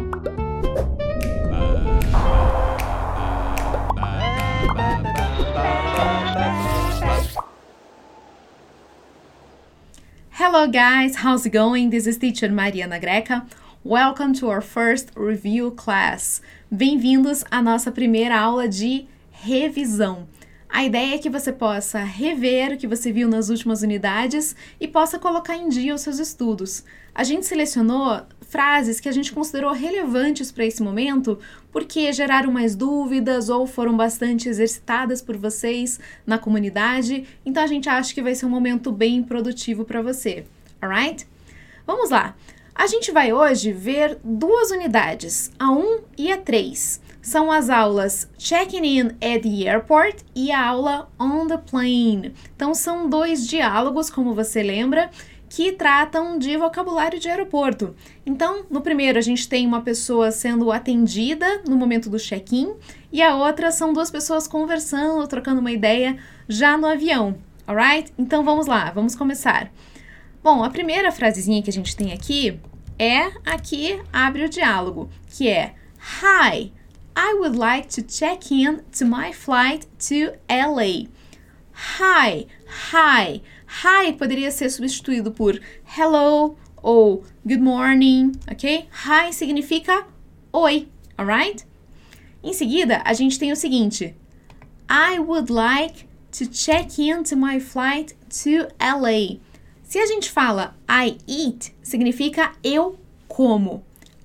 Hello guys, how's it going? This is teacher Mariana Greca. Welcome to our first review class. Bem-vindos à nossa primeira aula de revisão. A ideia é que você possa rever o que você viu nas últimas unidades e possa colocar em dia os seus estudos. A gente selecionou frases que a gente considerou relevantes para esse momento porque geraram mais dúvidas ou foram bastante exercitadas por vocês na comunidade, então a gente acha que vai ser um momento bem produtivo para você, alright? Vamos lá! A gente vai hoje ver duas unidades, a 1 e a 3. São as aulas Checking In at the Airport e a aula On the Plane. Então, são dois diálogos, como você lembra, que tratam de vocabulário de aeroporto. Então, no primeiro, a gente tem uma pessoa sendo atendida no momento do check-in e a outra são duas pessoas conversando, trocando uma ideia já no avião, alright? Então, vamos lá, vamos começar. Bom, a primeira frasezinha que a gente tem aqui abre o diálogo, que é Hi, I would like to check in to my flight to LA. Hi poderia ser substituído por hello ou good morning, ok? Hi significa oi, alright? Em seguida, a gente tem o seguinte, I would like to check in to my flight to LA. Se a gente fala I eat, significa eu como.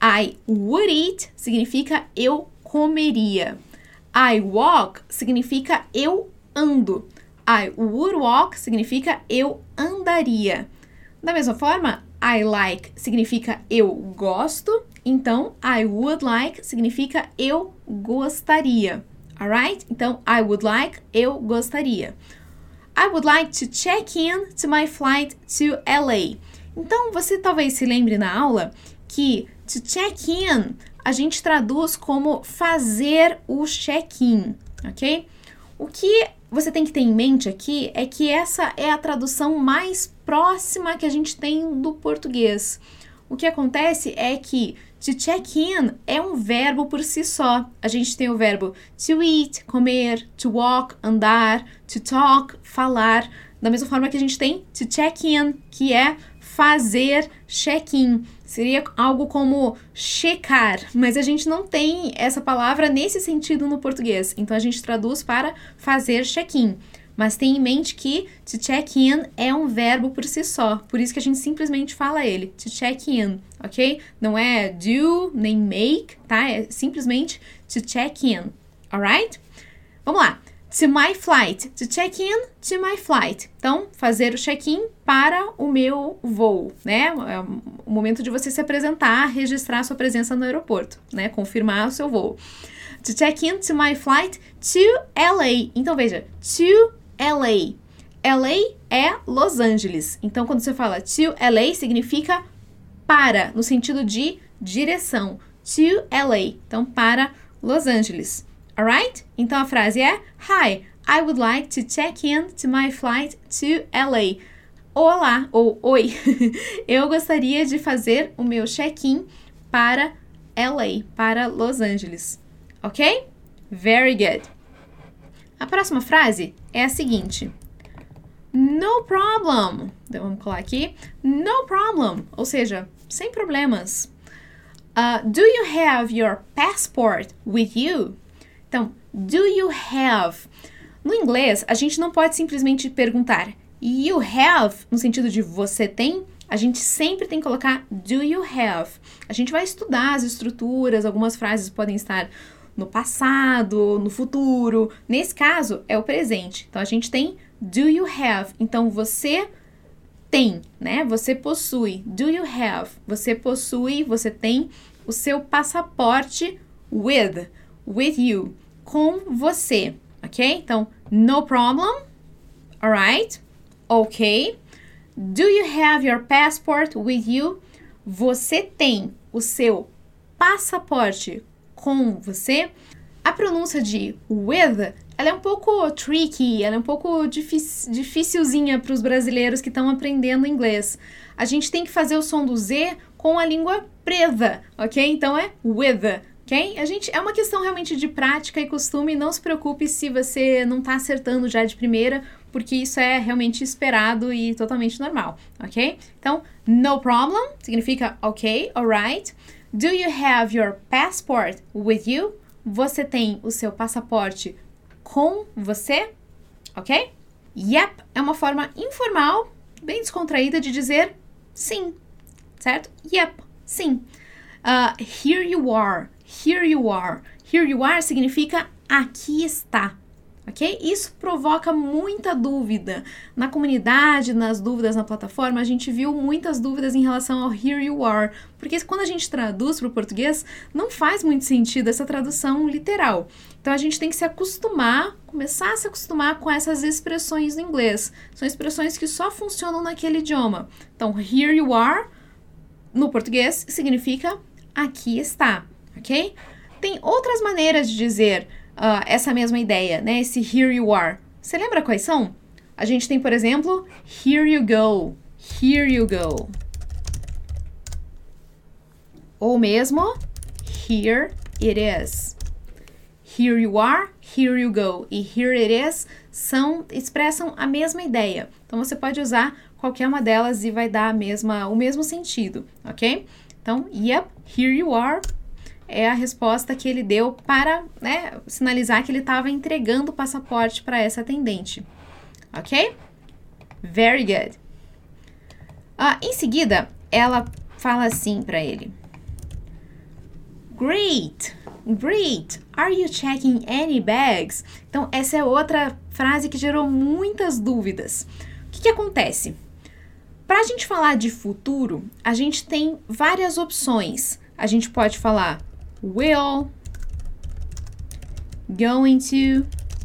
I would eat significa eu comeria. I walk significa eu ando. I would walk significa eu andaria. Da mesma forma, I like significa eu gosto. Então, I would like significa eu gostaria. Alright? Então, I would like, eu gostaria. I would like to check in to my flight to LA. Então, você talvez se lembre na aula que to check in a gente traduz como fazer o check-in, ok? O que você tem que ter em mente aqui é que essa é a tradução mais próxima que a gente tem do português. O que acontece é que to check in é um verbo por si só. A gente tem o verbo to eat, comer, to walk, andar, to talk, falar. Da mesma forma que a gente tem to check in, que é fazer check-in. Seria algo como checar, mas a gente não tem essa palavra nesse sentido no português. Então, a gente traduz para fazer check-in. Mas tenha em mente que to check in é um verbo por si só. Por isso que a gente simplesmente fala ele, to check in, ok? Não é do, nem make, tá? É simplesmente to check in, alright? Vamos lá. To my flight. To check in to my flight. Então, fazer o check-in para o meu voo, né? É o momento de você se apresentar, registrar sua presença no aeroporto, né? Confirmar o seu voo. To check in to my flight to LA. Então, veja, to LA. LA é Los Angeles. Então, quando você fala to LA, significa para, no sentido de direção. To LA. Então, para Los Angeles. Alright? Então a frase é Hi, I would like to check in to my flight to LA. Olá, ou oi, eu gostaria de fazer o meu check-in para LA, para Los Angeles. Ok? Very good. A próxima frase é a seguinte. No problem. Então vamos colar aqui. No problem, ou seja, sem problemas. Do you have your passport with you? Então, do you have? No inglês, a gente não pode simplesmente perguntar you have, no sentido de você tem. A gente sempre tem que colocar do you have. A gente vai estudar as estruturas, algumas frases podem estar no passado, no futuro. Nesse caso, é o presente. Então, a gente tem do you have. Então, você tem, né? Você possui. Do you have? Você possui, você tem o seu passaporte with you, com você, ok? Então, no problem, alright, ok. Do you have your passport with you? Você tem o seu passaporte com você? A pronúncia de with, ela é um pouco tricky, ela é um pouco dificilzinha para os brasileiros que estão aprendendo inglês. A gente tem que fazer o som do Z com a língua presa, ok? Então é with, ok? É uma questão realmente de prática e costume, não se preocupe se você não tá acertando já de primeira, porque isso é realmente esperado e totalmente normal, ok? Então, no problem significa ok, alright. Do you have your passport with you? Você tem o seu passaporte com você, ok? Yep é uma forma informal, bem descontraída de dizer sim, certo? Yep, sim. Here you are, here you are. Here you are significa aqui está, ok? Isso provoca muita dúvida. Na comunidade, nas dúvidas na plataforma, a gente viu muitas dúvidas em relação ao here you are, porque quando a gente traduz para o português, não faz muito sentido essa tradução literal. Então, a gente tem que se acostumar, começar a se acostumar com essas expressões no inglês. São expressões que só funcionam naquele idioma. Então, here you are, no português, significa aqui está, ok? Tem outras maneiras de dizer essa mesma ideia, né? Esse here you are. Você lembra quais são? A gente tem, por exemplo, here you go, here you go. Ou mesmo, here it is. Here you are, here you go. E here it is expressam a mesma ideia. Então, você pode usar qualquer uma delas e vai dar o mesmo sentido, ok? Então, yep, here you are é a resposta que ele deu para, né, sinalizar que ele estava entregando o passaporte para essa atendente, ok? Very good. Em seguida, ela fala assim para ele. Great, great. Are you checking any bags? Então, essa é outra frase que gerou muitas dúvidas. O que acontece? Para a gente falar de futuro, a gente tem várias opções. A gente pode falar will, going to,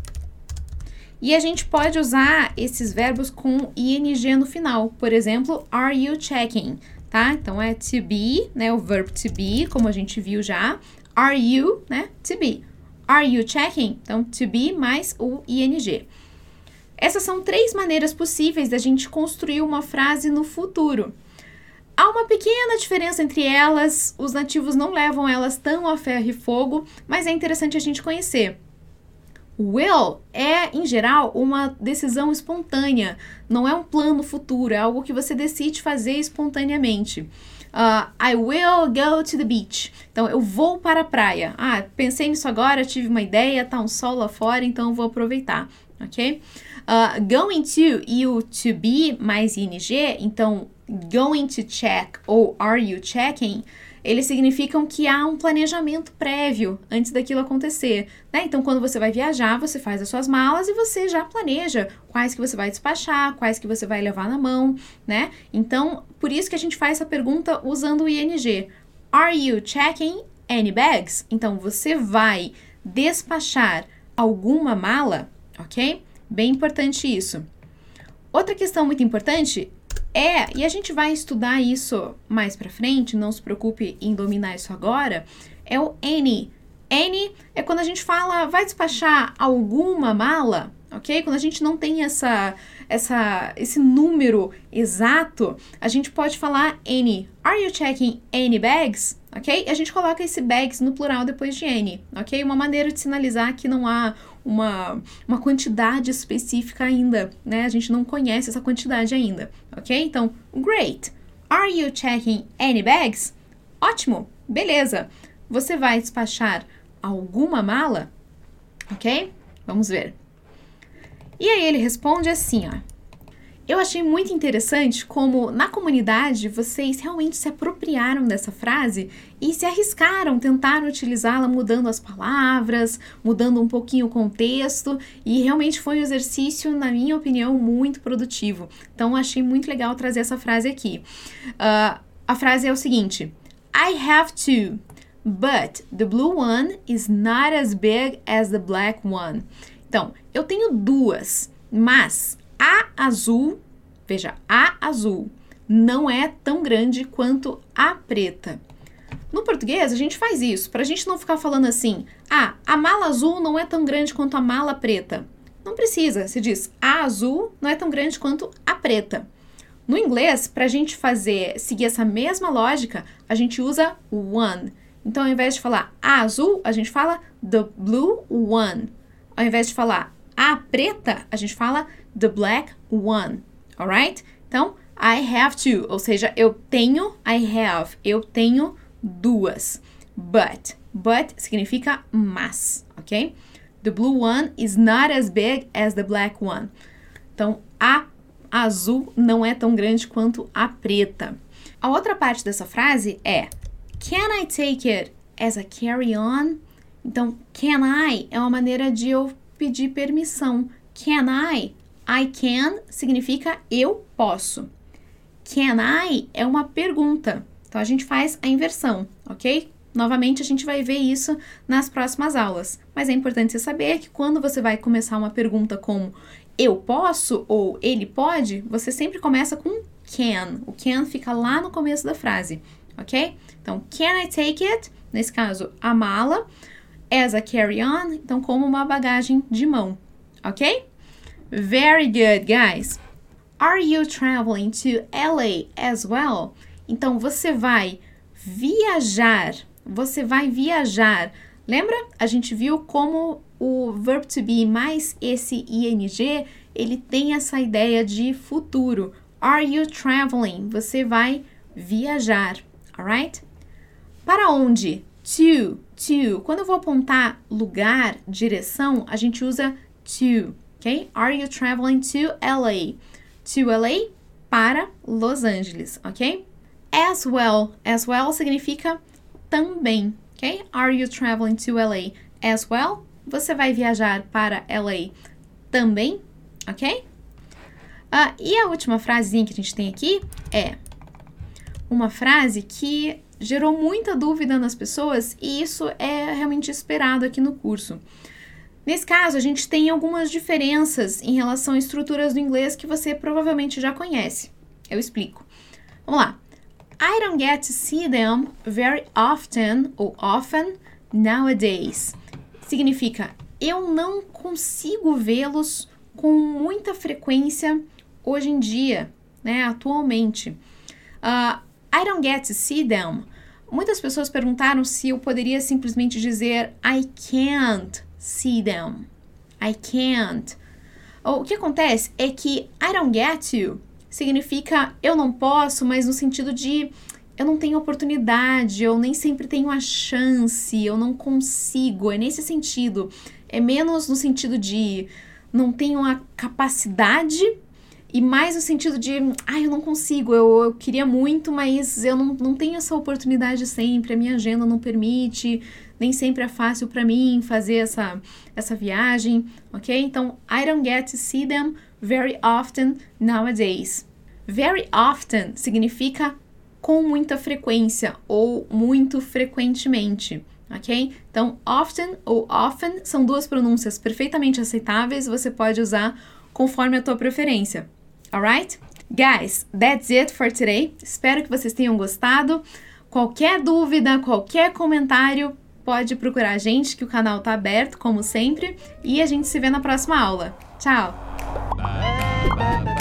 e a gente pode usar esses verbos com ing no final. Por exemplo, are you checking? Tá? Então, é to be, né? O verbo to be, como a gente viu já. Are you, né? To be. Are you checking? Então, to be mais o ing. Essas são 3 maneiras possíveis da gente construir uma frase no futuro. Há uma pequena diferença entre elas, os nativos não levam elas tão a ferro e fogo, mas é interessante a gente conhecer. Will é, em geral, uma decisão espontânea, não é um plano futuro, é algo que você decide fazer espontaneamente. I will go to the beach. Então, eu vou para a praia. Pensei nisso agora, tive uma ideia, tá um sol lá fora, então eu vou aproveitar, ok? Going to e o to be mais ing, então going to check ou are you checking, eles significam que há um planejamento prévio antes daquilo acontecer, né? Então, quando você vai viajar, você faz as suas malas e você já planeja quais que você vai despachar, quais que você vai levar na mão, né? Então, por isso que a gente faz essa pergunta usando o ing. Are you checking any bags? Então, você vai despachar alguma mala, ok? Bem importante isso. Outra questão muito importante e a gente vai estudar isso mais pra frente, não se preocupe em dominar isso agora, é o any. Any é quando a gente fala, vai despachar alguma mala, ok? Quando a gente não tem esse número exato, a gente pode falar any. Are you checking any bags? Ok? E a gente coloca esse bags no plural depois de any, ok? Uma maneira de sinalizar que não há uma quantidade específica ainda, né? A gente não conhece essa quantidade ainda, ok? Então, great. Are you checking any bags? Ótimo, beleza. Você vai despachar alguma mala? Ok? Vamos ver. E aí ele responde assim, ó. Eu achei muito interessante como na comunidade vocês realmente se apropriaram dessa frase e se arriscaram, tentaram utilizá-la mudando as palavras, mudando um pouquinho o contexto e realmente foi um exercício, na minha opinião, muito produtivo. Então, achei muito legal trazer essa frase aqui. A frase é o seguinte: I have two, but the blue one is not as big as the black one. Então, eu tenho 2, mas a azul, veja, a azul não é tão grande quanto a preta. No português, a gente faz isso, pra gente não ficar falando assim, a mala azul não é tão grande quanto a mala preta. Não precisa, se diz, a azul não é tão grande quanto a preta. No inglês, para a gente seguir essa mesma lógica, a gente usa one. Então, ao invés de falar a azul, a gente fala the blue one. Ao invés de falar a preta, a gente fala the black one. Alright? Então, I have two, ou seja, eu tenho, eu tenho duas. But significa mas, ok? The blue one is not as big as the black one. Então, a azul não é tão grande quanto a preta. A outra parte dessa frase é can I take it as a carry-on? Então, can I é uma maneira de eu pedir permissão. Can I can significa eu posso. Can I é uma pergunta. Então, a gente faz a inversão, ok? Novamente, a gente vai ver isso nas próximas aulas. Mas é importante você saber que quando você vai começar uma pergunta como eu posso ou ele pode, você sempre começa com can. O can fica lá no começo da frase, ok? Então, can I take it? Nesse caso, a mala. As a carry-on, então como uma bagagem de mão, ok? Very good, guys. Are you traveling to LA as well? Então, você vai viajar. Lembra? A gente viu como o verb to be mais esse ing, ele tem essa ideia de futuro. Are you traveling? Você vai viajar, alright? Para onde? To. Quando eu vou apontar lugar, direção, a gente usa to, ok? Are you traveling to LA? To LA, para Los Angeles, ok? As well significa também, ok? Are you traveling to LA as well? Você vai viajar para LA também, ok? E a última frasezinha que a gente tem aqui é uma frase que gerou muita dúvida nas pessoas e isso é realmente esperado aqui no curso. Nesse caso, a gente tem algumas diferenças em relação a estruturas do inglês que você provavelmente já conhece. Eu explico. Vamos lá. I don't get to see them very often ou often nowadays. Significa, eu não consigo vê-los com muita frequência hoje em dia, né, atualmente. I don't get to see them. Muitas pessoas perguntaram se eu poderia simplesmente dizer I can't see them. I can't. O que acontece é que I don't get to significa eu não posso, mas no sentido de eu não tenho oportunidade, eu nem sempre tenho a chance, eu não consigo. É nesse sentido. É menos no sentido de não tenho a capacidade e mais no sentido de eu não consigo, eu queria muito, mas eu não tenho essa oportunidade sempre, a minha agenda não permite, nem sempre é fácil para mim fazer essa viagem, ok? Então, I don't get to see them very often nowadays. Very often significa com muita frequência ou muito frequentemente, ok? Então, often ou often são duas pronúncias perfeitamente aceitáveis, você pode usar conforme a tua preferência. Alright? Guys, that's it for today. Espero que vocês tenham gostado. Qualquer dúvida, qualquer comentário, pode procurar a gente, que o canal tá aberto, como sempre. E a gente se vê na próxima aula. Tchau!